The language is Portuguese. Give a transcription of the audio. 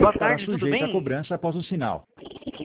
Boa estará tarde, tudo sujeita a bem? cobrança após o sinal.